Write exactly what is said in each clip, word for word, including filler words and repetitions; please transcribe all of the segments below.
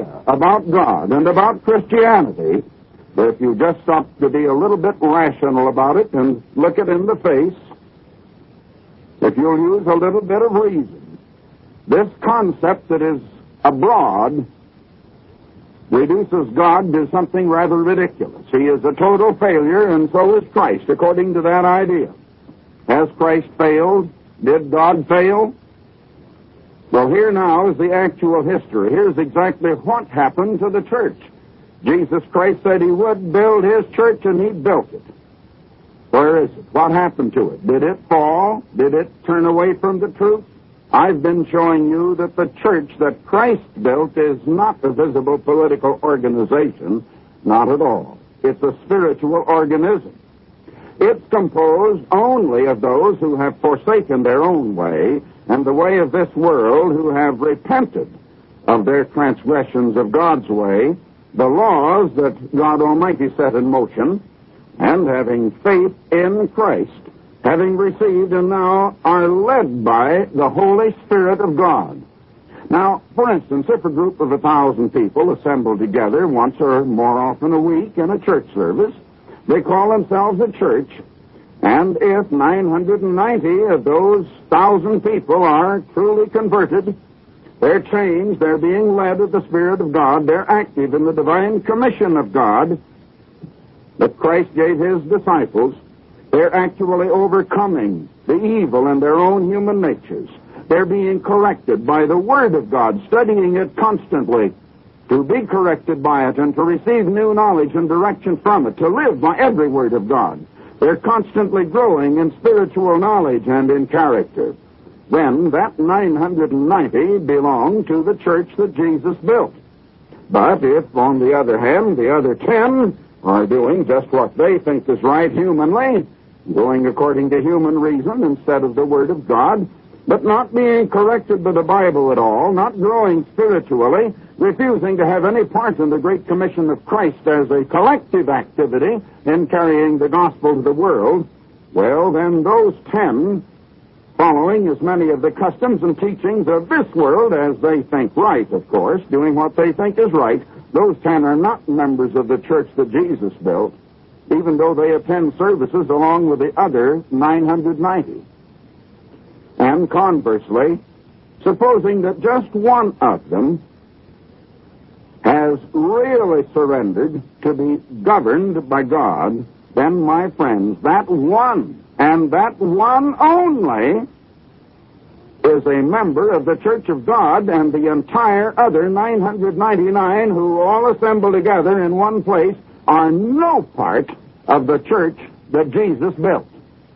idea about God and about Christianity that if you just stop to be a little bit rational about it and look it in the face, if you'll use a little bit of reason, this concept that is abroad reduces God to something rather ridiculous. He is a total failure, and so is Christ, according to that idea. Has Christ failed? Did God fail? Well, here now is the actual history. Here's exactly what happened to the church. Jesus Christ said he would build his church, and he built it. Where is it? What happened to it? Did it fall? Did it turn away from the truth? I've been showing you that the church that Christ built is not a visible political organization, not at all. It's a spiritual organism. It's composed only of those who have forsaken their own way and the way of this world, who have repented of their transgressions of God's way, the laws that God Almighty set in motion, and having faith in Christ, having received and now are led by the Holy Spirit of God. Now, for instance, if a group of a thousand people assemble together once or more often a week in a church service, they call themselves a church, and if nine hundred ninety of those thousand people are truly converted, they're changed, they're being led of the Spirit of God, they're active in the divine commission of God that Christ gave his disciples, they're actually overcoming the evil in their own human natures. They're being corrected by the Word of God, studying it constantly, to be corrected by it and to receive new knowledge and direction from it, to live by every Word of God. They're constantly growing in spiritual knowledge and in character. Then that nine hundred ninety belong to the church that Jesus built. But if, on the other hand, the other ten are doing just what they think is right humanly, going according to human reason instead of the Word of God, but not being corrected by the Bible at all, not growing spiritually, refusing to have any part in the Great Commission of Christ as a collective activity in carrying the gospel to the world, well, then those ten, following as many of the customs and teachings of this world as they think right, of course, doing what they think is right, those ten are not members of the church that Jesus built, even though they attend services along with the other nine hundred ninety. And conversely, supposing that just one of them has really surrendered to be governed by God, then, my friends, that one, and that one only, is a member of the Church of God, and the entire other nine hundred ninety-nine who all assemble together in one place are no part of the church that Jesus built.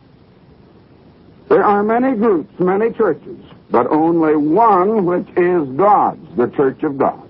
There are many groups, many churches, but only one which is God's, the Church of God.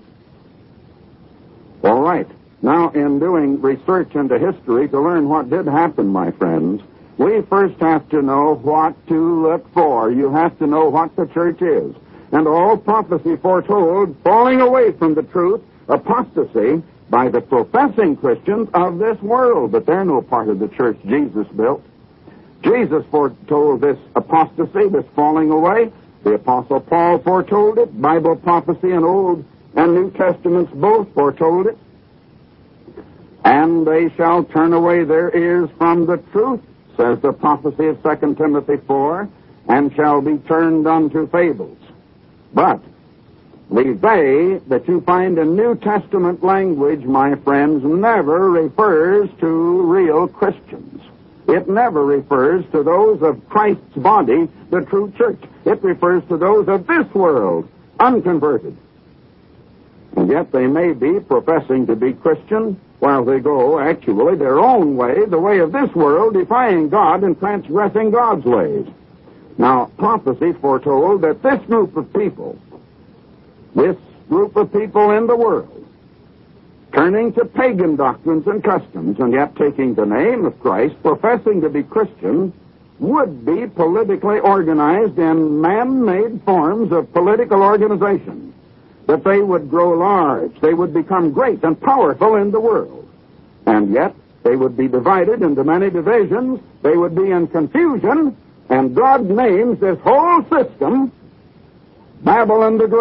All right. Now, in doing research into history to learn what did happen, my friends, we first have to know what to look for. You have to know what the church is. And all prophecy foretold falling away from the truth, apostasy, by the professing Christians of this world. But they're no part of the church Jesus built. Jesus foretold this apostasy, this falling away. The Apostle Paul foretold it. Bible prophecy in Old and New Testaments both foretold it. And they shall turn away their ears from the truth, says the prophecy of Second Timothy four, and shall be turned unto fables. But the they that you find in New Testament language, my friends, never refers to real Christians. It never refers to those of Christ's body, the true church. It refers to those of this world, unconverted. And yet they may be professing to be Christian while they go actually their own way, the way of this world, defying God and transgressing God's ways. Now, prophecy foretold that this group of people, this group of people in the world, turning to pagan doctrines and customs, and yet taking the name of Christ, professing to be Christian, would be politically organized in man-made forms of political organization. That they would grow large, they would become great and powerful in the world. And yet, they would be divided into many divisions, they would be in confusion, and God names this whole system Babylon the Great.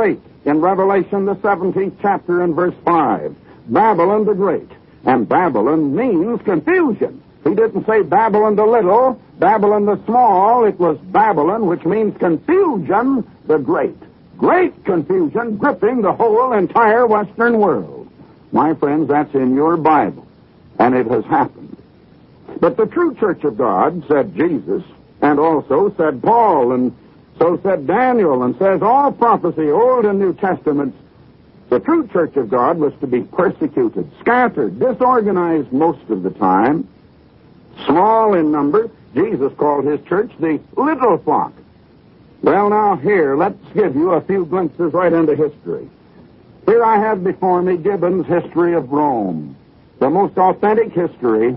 in Revelation, the seventeenth chapter and verse five. Babylon the Great. And Babylon means confusion. He didn't say Babylon the Little, Babylon the Small. It was Babylon, which means confusion the Great. Great confusion gripping the whole entire Western world. My friends, that's in your Bible. And it has happened. But the true church of God, said Jesus, and also said Paul, and so said Daniel, and says all prophecy, Old and New Testaments, the true church of God was to be persecuted, scattered, disorganized most of the time, small in number. Jesus called his church the little flock. Well, now here, let's give you a few glimpses right into history. Here I have before me Gibbon's History of Rome, the most authentic history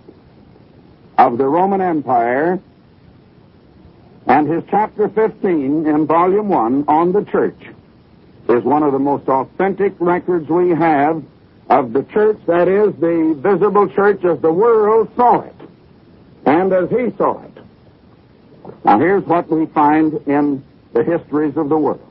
of the Roman Empire, and his chapter fifteen in volume one on the church is one of the most authentic records we have of the church, that is, the visible church as the world saw it, and as he saw it. Now here's what we find in the histories of the world.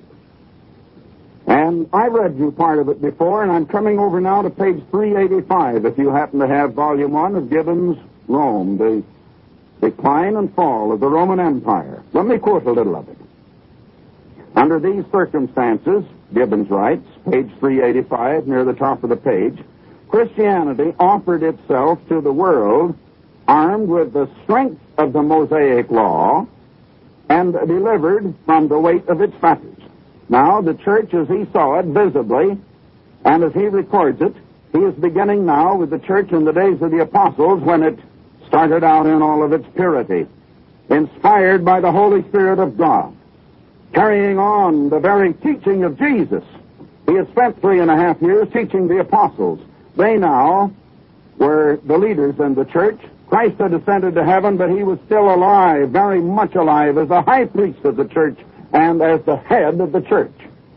And I read you part of it before, and I'm coming over now to page three eighty-five, if you happen to have volume one of Gibbon's Rome, the decline and fall of the Roman Empire. Let me quote a little of it. Under these circumstances, Gibbons writes, page three eighty-five, near the top of the page, Christianity offered itself to the world armed with the strength of the Mosaic law and delivered from the weight of its fetters. Now, the church, as he saw it visibly, and as he records it, he is beginning now with the church in the days of the apostles when it started out in all of its purity, inspired by the Holy Spirit of God, carrying on the very teaching of Jesus. He had spent three and a half years teaching the apostles. They now were the leaders in the church. Christ had ascended to heaven, but he was still alive, very much alive, as the high priest of the church and as the head of the church.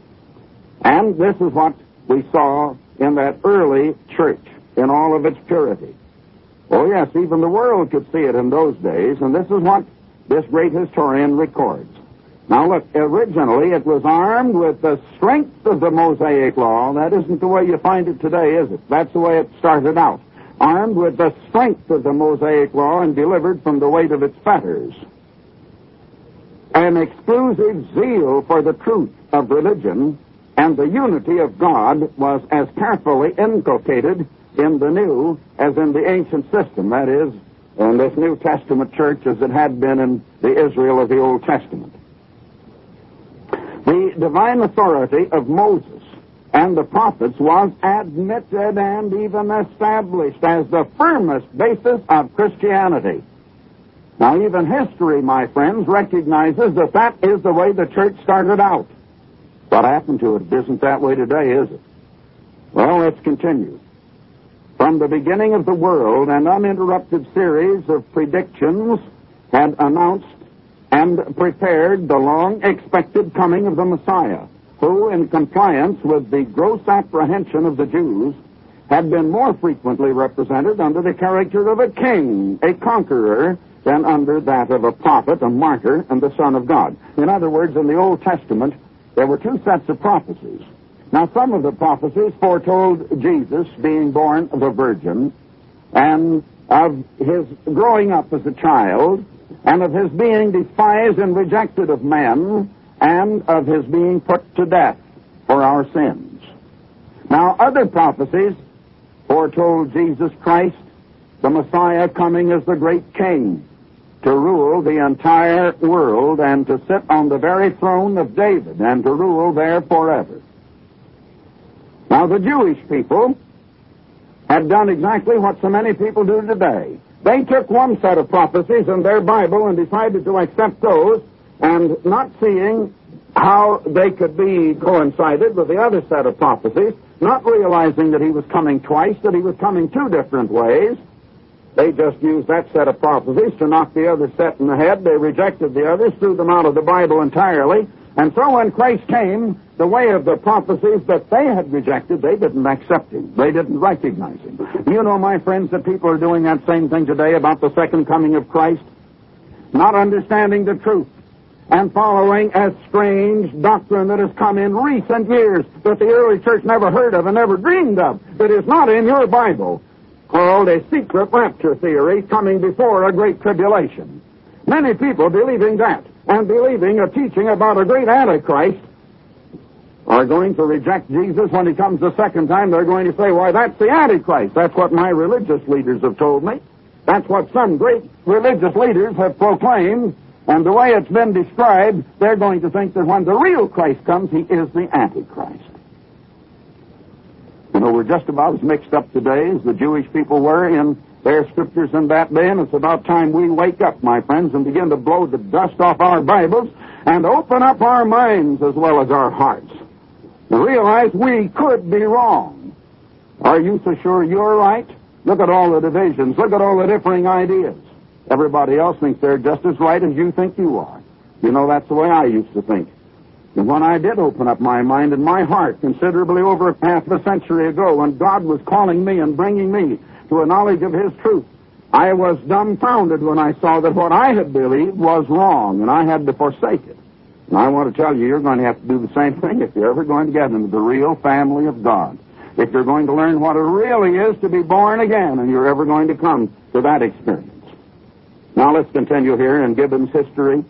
And this is what we saw in that early church, in all of its purity. Oh yes, even the world could see it in those days, and this is what this great historian records. Now look, originally it was armed with the strength of the Mosaic law. That isn't the way you find it today, is it? That's the way it started out. Armed with the strength of the Mosaic law and delivered from the weight of its fetters. An exclusive zeal for the truth of religion and the unity of God was as carefully inculcated in the new as in the ancient system, that is, in this New Testament church as it had been in the Israel of the Old Testament. The divine authority of Moses and the prophets was admitted and even established as the firmest basis of Christianity. Now, even history, my friends, recognizes that that is the way the church started out. What happened to it? It isn't that way today, is it? Well, let's continue. From the beginning of the world, an uninterrupted series of predictions had announced and prepared the long-expected coming of the Messiah, who, in compliance with the gross apprehension of the Jews, had been more frequently represented under the character of a king, a conqueror, than under that of a prophet, a martyr, and the Son of God. In other words, in the Old Testament, there were two sets of prophecies. Now, some of the prophecies foretold Jesus being born of a virgin, and of his growing up as a child, and of his being despised and rejected of men, and of his being put to death for our sins. Now, other prophecies foretold Jesus Christ, the Messiah, coming as the great king, to rule the entire world and to sit on the very throne of David and to rule there forever. Now, the Jewish people had done exactly what so many people do today. They took one set of prophecies in their Bible and decided to accept those, and not seeing how they could be coincided with the other set of prophecies, not realizing that he was coming twice, that he was coming two different ways, they just used that set of prophecies to knock the other set in the head. They rejected the others, threw them out of the Bible entirely. And so when Christ came, the way of the prophecies that they had rejected, they didn't accept him. They didn't recognize him. You know, my friends, that people are doing that same thing today about the second coming of Christ, not understanding the truth and following a strange doctrine that has come in recent years that the early church never heard of and never dreamed of, that is not in your Bible, called a secret rapture theory coming before a great tribulation. Many people believing that and believing a teaching about a great Antichrist are going to reject Jesus when he comes the second time. They're going to say, why, that's the Antichrist. That's what my religious leaders have told me. That's what some great religious leaders have proclaimed. And the way it's been described, they're going to think that when the real Christ comes, he is the Antichrist. You know, we're just about as mixed up today as the Jewish people were in their scriptures in that day, and it's about time we wake up, my friends, and begin to blow the dust off our Bibles and open up our minds as well as our hearts. And realize we could be wrong. Are you so sure you're right? Look at all the divisions. Look at all the differing ideas. Everybody else thinks they're just as right as you think you are. You know, that's the way I used to think. And when I did open up my mind and my heart considerably over half a century ago, when God was calling me and bringing me to a knowledge of his truth, I was dumbfounded when I saw that what I had believed was wrong, and I had to forsake it. And I want to tell you, you're going to have to do the same thing if you're ever going to get into the real family of God. If you're going to learn what it really is to be born again, and you're ever going to come to that experience. Now let's continue here in Gibbon's history.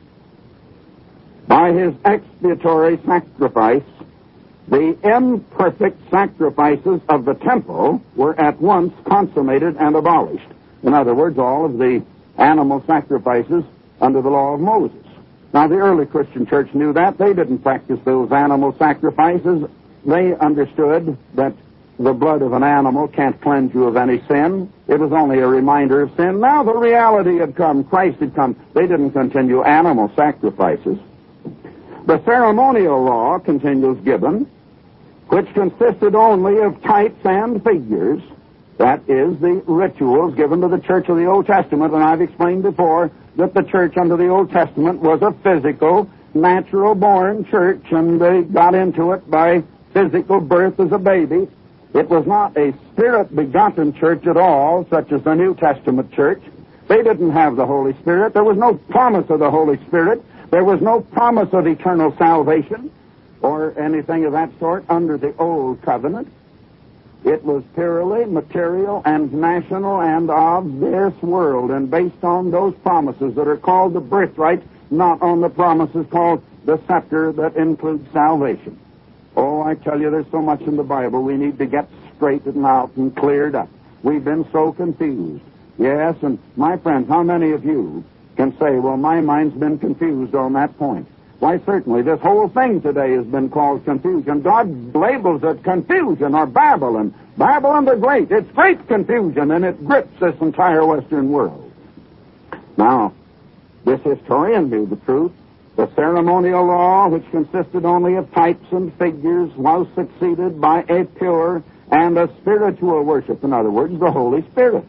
By his expiatory sacrifice, the imperfect sacrifices of the temple were at once consummated and abolished. In other words, all of the animal sacrifices under the law of Moses. Now, the early Christian church knew that. They didn't practice those animal sacrifices. They understood that the blood of an animal can't cleanse you of any sin. It was only a reminder of sin. Now the reality had come. Christ had come. They didn't continue animal sacrifices. The ceremonial law, continues Gibbon, which consisted only of types and figures, that is, the rituals given to the church of the Old Testament, and I've explained before that the church under the Old Testament was a physical, natural-born church, and they got into it by physical birth as a baby. It was not a spirit-begotten church at all, such as the New Testament church. They didn't have the Holy Spirit. There was no promise of the Holy Spirit. There was no promise of eternal salvation or anything of that sort under the Old Covenant. It was purely material and national and of this world, and based on those promises that are called the birthright, not on the promises called the scepter that includes salvation. Oh, I tell you, there's so much in the Bible we need to get straightened out and cleared up. We've been so confused. Yes, and my friends, how many of you can say, well, my mind's been confused on that point? Why, certainly, this whole thing today has been called confusion. God labels it confusion or Babylon. Babylon the Great. It's great confusion, and it grips this entire Western world. Now, this historian knew the truth. The ceremonial law, which consisted only of types and figures, was succeeded by a pure and a spiritual worship. In other words, the Holy Spirit.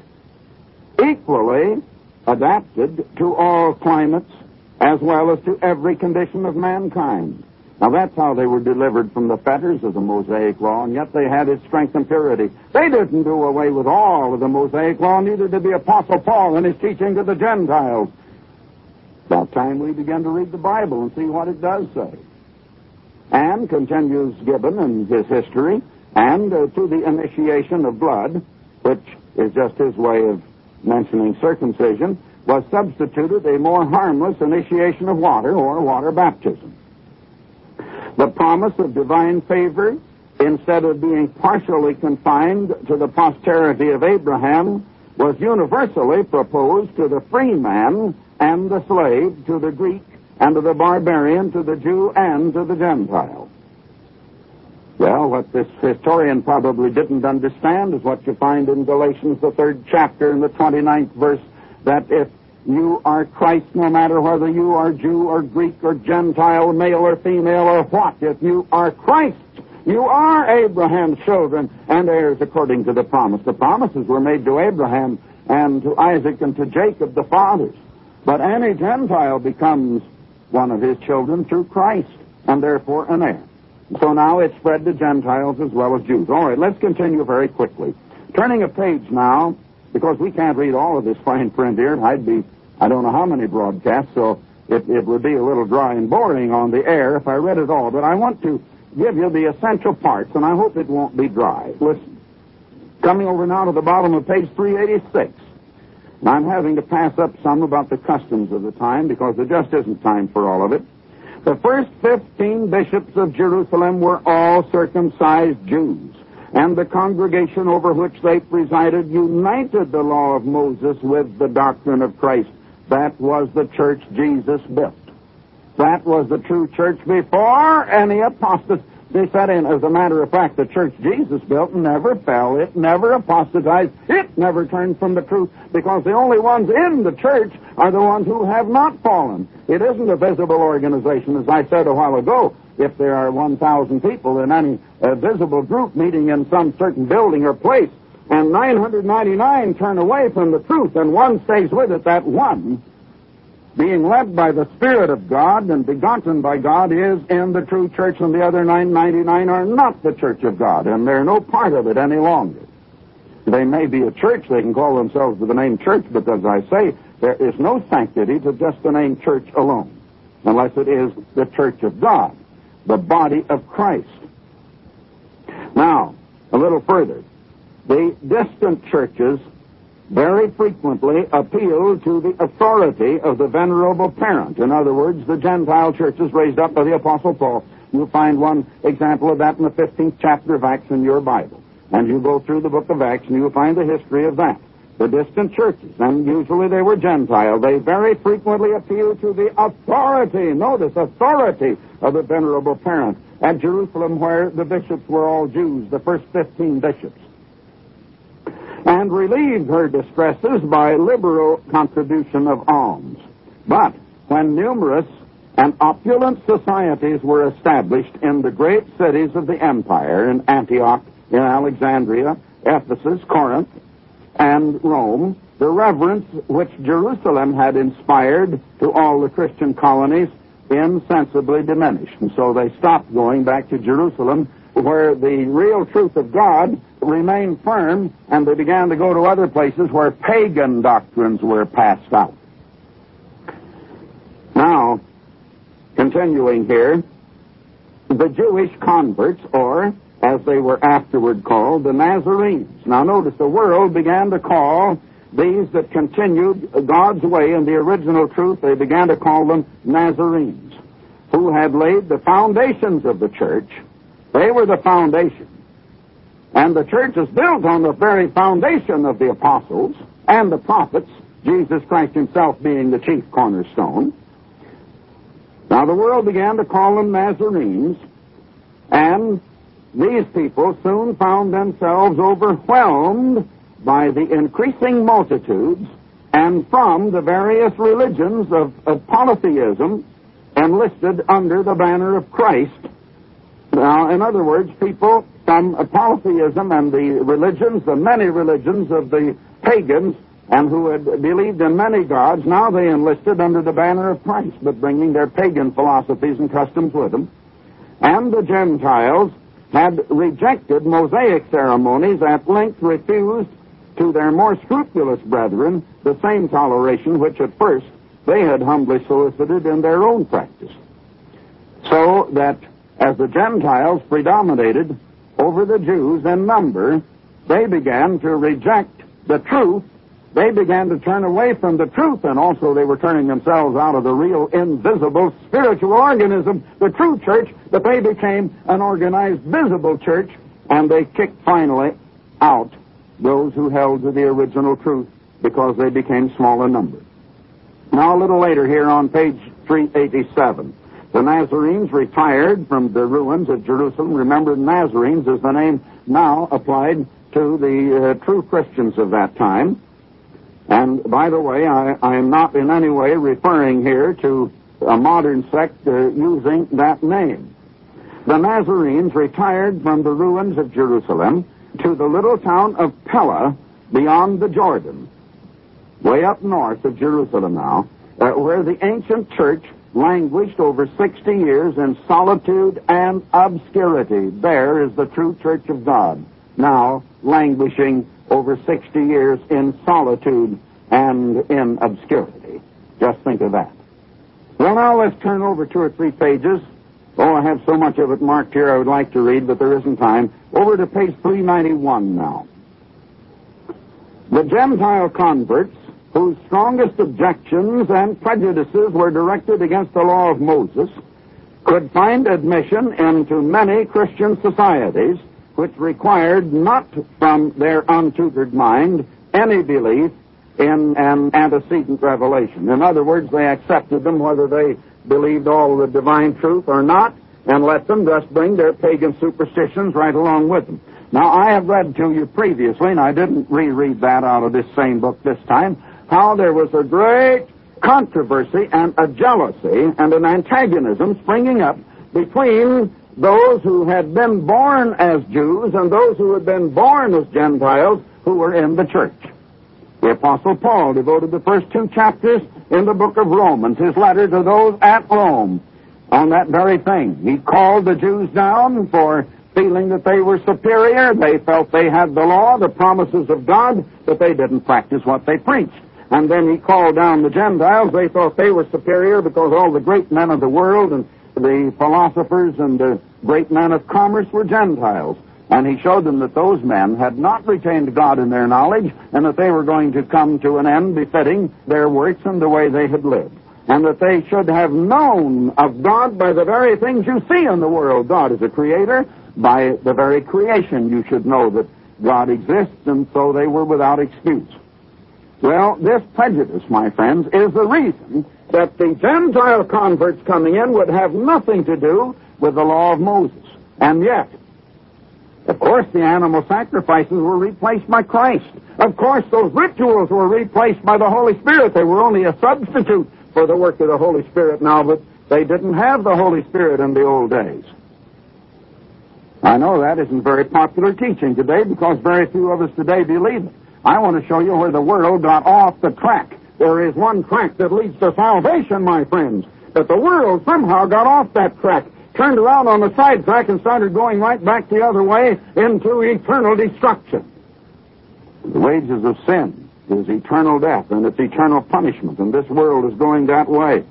Equally adapted to all climates, as well as to every condition of mankind. Now, that's how they were delivered from the fetters of the Mosaic Law, and yet they had its strength and purity. They didn't do away with all of the Mosaic Law, neither did the Apostle Paul in his teaching to the Gentiles. About time we begin to read the Bible and see what it does say. And, continues Gibbon in his history, and uh, to the initiation of blood, which is just his way of mentioning circumcision, was substituted a more harmless initiation of water, or water baptism. The promise of divine favor, instead of being partially confined to the posterity of Abraham, was universally proposed to the free man and the slave, to the Greek and to the barbarian, to the Jew and to the Gentile. Well, what this historian probably didn't understand is what you find in Galatians, the third chapter, and the twenty-ninth verse, that if you are Christ, no matter whether you are Jew or Greek or Gentile, male or female or what, if you are Christ, you are Abraham's children and heirs according to the promise. The promises were made to Abraham and to Isaac and to Jacob, the fathers. But any Gentile becomes one of his children through Christ, and therefore an heir. So now it's spread to Gentiles as well as Jews. All right, let's continue very quickly. Turning a page now, because we can't read all of this fine print here. I'd be, I don't know how many broadcasts, so it, it would be a little dry and boring on the air if I read it all, but I want to give you the essential parts, and I hope it won't be dry. Listen. Coming over now to the bottom of page three eighty-six. And I'm having to pass up some about the customs of the time because there just isn't time for all of it. The first fifteen bishops of Jerusalem were all circumcised Jews, and the congregation over which they presided united the law of Moses with the doctrine of Christ. That was the church Jesus built. That was the true church before any apostasy set in. As a matter of fact, the church Jesus built never fell. It never apostatized. It never turned from the truth, because the only ones in the church are the ones who have not fallen. It isn't a visible organization, as I said a while ago. If there are one thousand people in any uh, visible group meeting in some certain building or place, and nine hundred ninety-nine turn away from the truth, and one stays with it, that one, being led by the Spirit of God and begotten by God, is in the true church, and the other nine hundred ninety-nine are not the church of God, and they're no part of it any longer. They may be a church, they can call themselves with the name church, but as I say, there is no sanctity to just the name church alone, unless it is the church of God, the body of Christ. Now, a little further, the distant churches very frequently appeal to the authority of the venerable parent. In other words, the Gentile churches raised up by the Apostle Paul. You'll find one example of that in the fifteenth chapter of Acts in your Bible. And you go through the book of Acts and you'll find the history of that. The distant churches, and usually they were Gentile, they very frequently appeal to the authority, notice, authority of the venerable parent. At Jerusalem, where the bishops were all Jews, the first fifteen bishops, and relieved her distresses by liberal contribution of alms. But when numerous and opulent societies were established in the great cities of the empire, in Antioch, in Alexandria, Ephesus, Corinth, and Rome, the reverence which Jerusalem had inspired to all the Christian colonies insensibly diminished. And so they stopped going back to Jerusalem, where the real truth of God remained firm, and they began to go to other places where pagan doctrines were passed out. Now, continuing here, the Jewish converts, or as they were afterward called, the Nazarenes. Now notice, the world began to call these that continued God's way in the original truth, they began to call them Nazarenes, who had laid the foundations of the church. They were the foundation. And the church is built on the very foundation of the apostles and the prophets, Jesus Christ himself being the chief cornerstone. Now the world began to call them Nazarenes, and these people soon found themselves overwhelmed by the increasing multitudes, and from the various religions of, of polytheism enlisted under the banner of Christ. Now, in other words, people from polytheism and the religions, the many religions of the pagans, and who had believed in many gods, now they enlisted under the banner of Christ, but bringing their pagan philosophies and customs with them. And the Gentiles had rejected Mosaic ceremonies, at length refused to their more scrupulous brethren the same toleration which at first they had humbly solicited in their own practice. So that as the Gentiles predominated over the Jews in number, they began to reject the truth. They began to turn away from the truth, and also they were turning themselves out of the real, invisible, spiritual organism, the true church, but they became an organized, visible church, and they kicked finally out those who held to the original truth because they became small in number. Now, a little later here on page three eighty-seven, the Nazarenes retired from the ruins of Jerusalem. Remember, Nazarenes is the name now applied to the uh, true Christians of that time. And, by the way, I, I am not in any way referring here to a modern sect uh, using that name. The Nazarenes retired from the ruins of Jerusalem to the little town of Pella beyond the Jordan, way up north of Jerusalem now, uh, where the ancient church languished over sixty years in solitude and obscurity. There is the true church of God, now languishing over sixty years in solitude and in obscurity. Just think of that. Well, now let's turn over two or three pages. Oh, I have so much of it marked here I would like to read, but there isn't time. Over to page three ninety-one now. The Gentile converts, whose strongest objections and prejudices were directed against the law of Moses, could find admission into many Christian societies which required not from their untutored mind any belief in an antecedent revelation. In other words, they accepted them whether they believed all the divine truth or not, and let them thus bring their pagan superstitions right along with them. Now, I have read to you previously, and I didn't reread that out of this same book this time, how there was a great controversy and a jealousy and an antagonism springing up between those who had been born as Jews and those who had been born as Gentiles who were in the church. The Apostle Paul devoted the first two chapters in the book of Romans, his letter to those at Rome, on that very thing. He called the Jews down for feeling that they were superior. They felt they had the law, the promises of God, but they didn't practice what they preached. And then he called down the Gentiles. They thought they were superior because all the great men of the world and the philosophers and the great men of commerce were Gentiles. And he showed them that those men had not retained God in their knowledge and that they were going to come to an end befitting their works and the way they had lived. And that they should have known of God by the very things you see in the world. God is a creator. By the very creation you should know that God exists, and so they were without excuse. Well, this prejudice, my friends, is the reason that the Gentile converts coming in would have nothing to do with the law of Moses. And yet, of course, the animal sacrifices were replaced by Christ. Of course, those rituals were replaced by the Holy Spirit. They were only a substitute for the work of the Holy Spirit now, but they didn't have the Holy Spirit in the old days. I know that isn't very popular teaching today because very few of us today believe it. I want to show you where the world got off the track. There is one track that leads to salvation, my friends, but the world somehow got off that track, turned around on the side track and started going right back the other way into eternal destruction. The wages of sin is eternal death, and it's eternal punishment, and this world is going that way.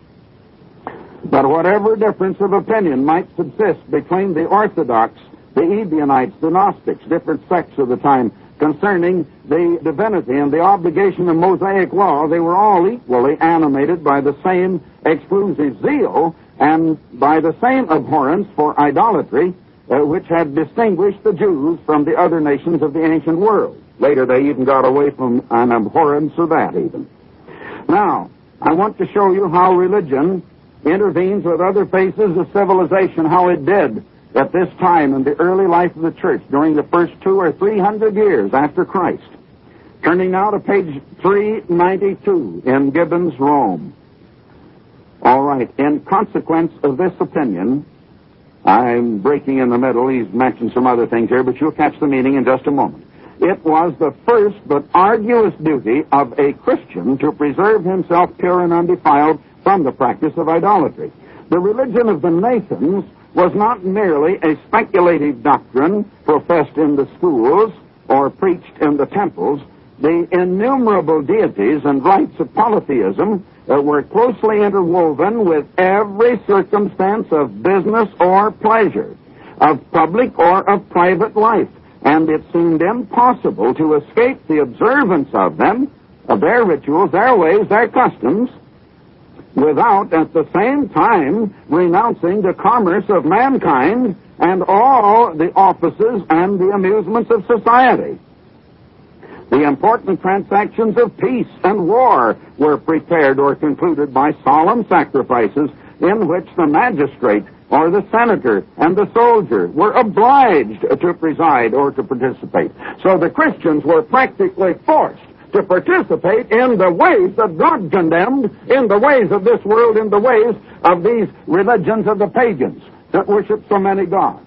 But whatever difference of opinion might subsist between the Orthodox, the Ebionites, the Gnostics, different sects of the time, concerning the divinity and the obligation of Mosaic law, they were all equally animated by the same exclusive zeal and by the same abhorrence for idolatry, uh, which had distinguished the Jews from the other nations of the ancient world. Later they even got away from an abhorrence of that even. Now, I want to show you how religion intervenes with other phases of civilization, how it did at this time in the early life of the church during the first two or three hundred years after Christ. Turning now to page three ninety-two in Gibbon's Rome. All right, in consequence of this opinion, I'm breaking in the middle. He's mentioned some other things here, but you'll catch the meaning in just a moment. It was the first but arduous duty of a Christian to preserve himself pure and undefiled from the practice of idolatry. The religion of the Nathans was not merely a speculative doctrine professed in the schools or preached in the temples. The innumerable deities and rites of polytheism uh, were closely interwoven with every circumstance of business or pleasure, of public or of private life, and it seemed impossible to escape the observance of them, of their rituals, their ways, their customs, without at the same time renouncing the commerce of mankind and all the offices and the amusements of society. The important transactions of peace and war were prepared or concluded by solemn sacrifices in which the magistrate or the senator and the soldier were obliged to preside or to participate. So the Christians were practically forced to participate in the ways that God condemned, in the ways of this world, in the ways of these religions of the pagans that worship so many gods.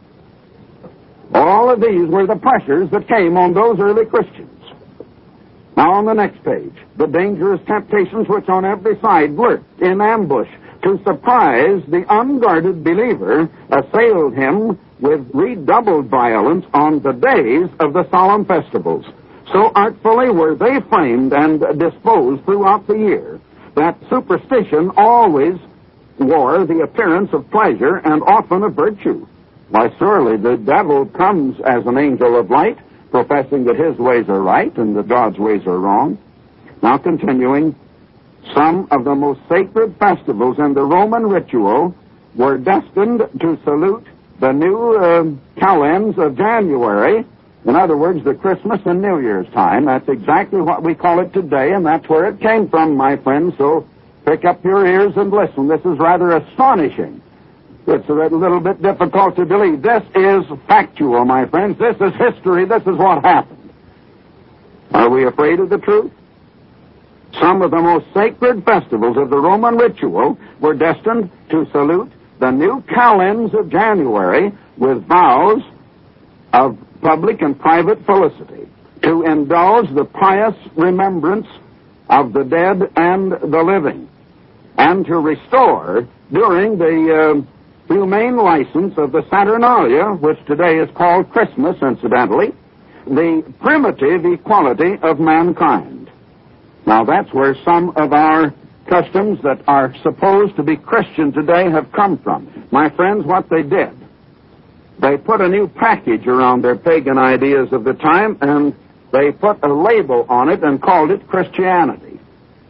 All of these were the pressures that came on those early Christians. Now on the next page, the dangerous temptations which on every side lurked in ambush to surprise the unguarded believer assailed him with redoubled violence on the days of the solemn festivals. So artfully were they framed and disposed throughout the year that superstition always wore the appearance of pleasure and often of virtue. Why, surely the devil comes as an angel of light, professing that his ways are right and that God's ways are wrong. Now continuing, some of the most sacred festivals in the Roman ritual were destined to salute the new uh, calends of January. In other words, the Christmas and New Year's time. That's exactly what we call it today, and that's where it came from, my friends. So pick up your ears and listen. This is rather astonishing. It's a little bit difficult to believe. This is factual, my friends. This is history. This is what happened. Are we afraid of the truth? Some of the most sacred festivals of the Roman ritual were destined to salute the new calends of January with vows of public and private felicity, to indulge the pious remembrance of the dead and the living, and to restore, during the uh, humane license of the Saturnalia, which today is called Christmas, incidentally, the primitive equality of mankind. Now, that's where some of our customs that are supposed to be Christian today have come from. My friends, what they did, they put a new package around their pagan ideas of the time, and they put a label on it and called it Christianity.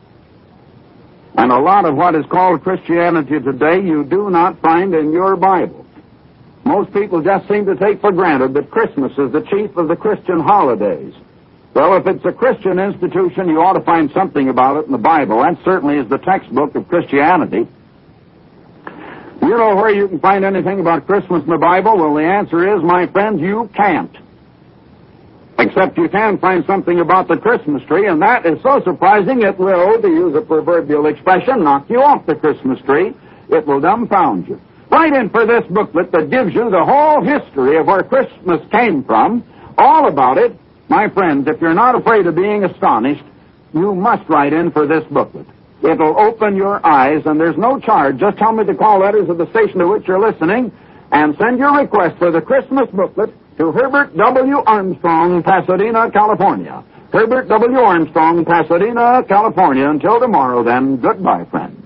And a lot of what is called Christianity today you do not find in your Bible. Most people just seem to take for granted that Christmas is the chief of the Christian holidays. Well, if it's a Christian institution, you ought to find something about it in the Bible. That certainly is the textbook of Christianity. You know where you can find anything about Christmas in the Bible? Well, the answer is, my friends, you can't. Except you can find something about the Christmas tree, and that is so surprising it will, to use a proverbial expression, knock you off the Christmas tree. It will dumbfound you. Write in for this booklet that gives you the whole history of where Christmas came from, all about it. My friends, if you're not afraid of being astonished, you must write in for this booklet. It'll open your eyes, and there's no charge. Just tell me the call letters of the station to which you're listening, and send your request for the Christmas booklet to Herbert W. Armstrong, Pasadena, California. Herbert W. Armstrong, Pasadena, California. Until tomorrow, then, goodbye, friends.